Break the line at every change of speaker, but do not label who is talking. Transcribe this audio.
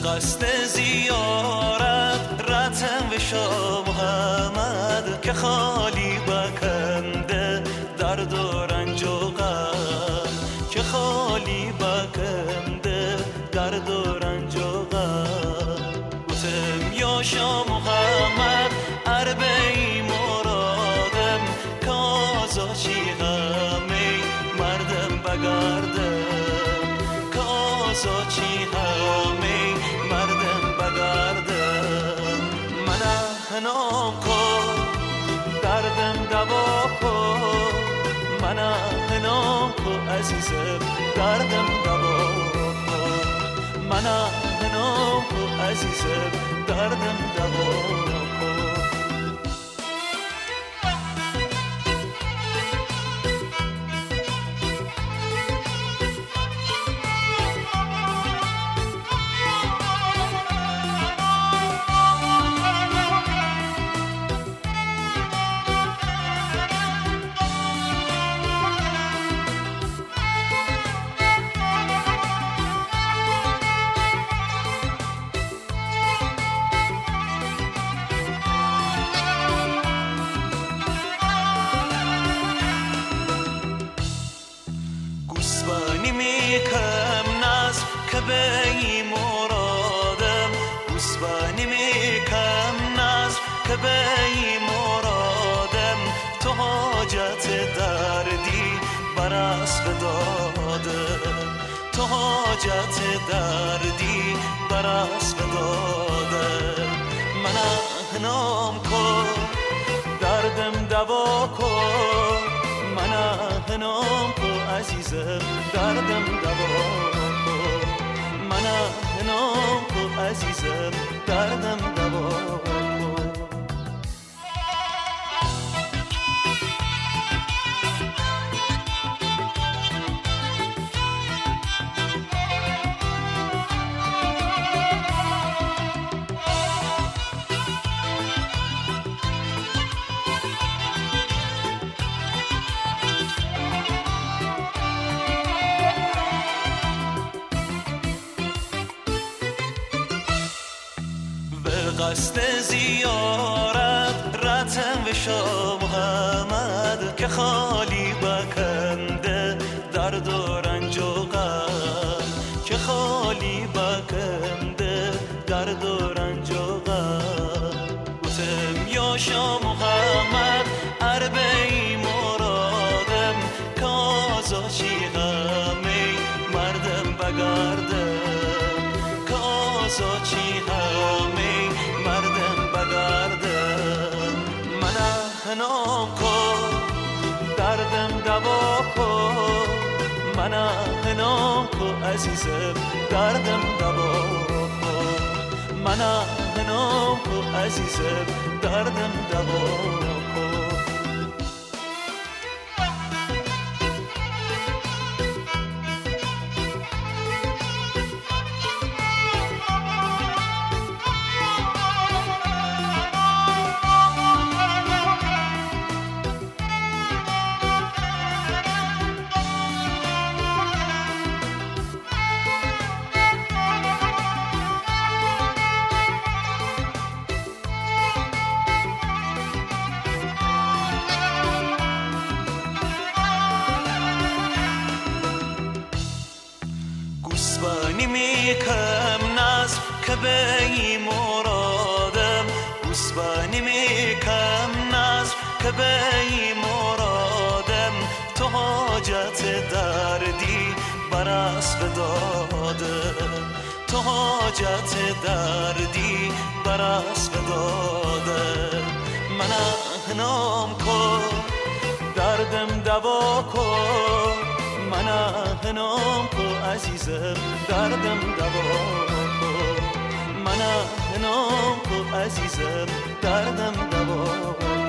قصد زیارت رتم و شاه محمد که خالی بکنده درد و رنج و غم، که خالی بکنده درد و رنج و غم. گفتم یا شاه محمد اربعی مرادم کازا چی غمی مردم بگردم، کازا چی غمی مردم بگردم. من احنام کن دردم دوا کن، من احنام کن عزیزم دردم دوا کن، من احنام کن عزیزم دردم دوا کن. گوسبانی میکم ناز که بی مرادم، گوسبانی میکم ناز که بی مرادم. تو حاجت دردی بر اسب دادم، تو حاجت دردی بر اسب دادم. من احنام کن دردم دوا کن، من احنام کن عزیزم دردم دوا کن، من احنام کن عزیزم دردم دوا کن. قصد زیارت رتم و شاه محمد که خالی بکنده درد و رنج و غم، که خالی بکنده درد و رنج و غم. گفتم یا شاه محمد اربعی مرادم کازا چی غمی مردم بگردم، کازا چی غمی مردم بگردم. من احنام کن دردم دوا کن، من احنام کن عزیزم دردم دوا کن، من احنام کن عزیزم دردم دوا کن. گوسبانی میکم ناز که بی مرادم، گوسبانی میکم ناز که بی مرادم. تو حاجت دردی بر اسب دادم، تو حاجت دردی بر اسب دادم. من احنام کن دردم دوا کن، من احنام کن عزیزم دردم دوا کن، من احنام کن عزیزم دردم دوا کن.